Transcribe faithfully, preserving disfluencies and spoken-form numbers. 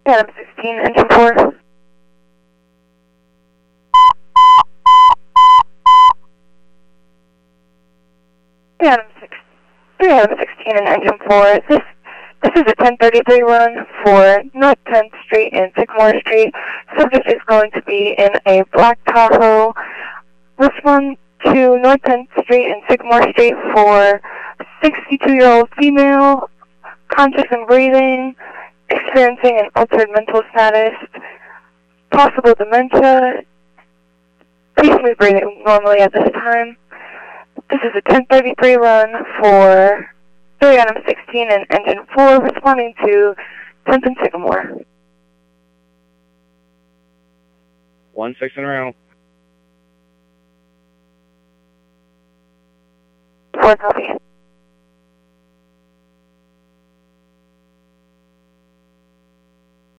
Adam sixteen, engine four. Adam six, three Adam sixteen and engine four. This this is a ten thirty-three run for North tenth Street and Sycamore Street. Subject is going to be in a black Tahoe. Respond to North tenth Street and Sycamore Street for sixty-two-year-old female, conscious and breathing, experiencing an altered mental status, possible dementia, peacefully breathing normally at this time. This is a ten thirty-three run for three Adam sixteen and engine four, responding to tenth and Sycamore. one six and around. four copy.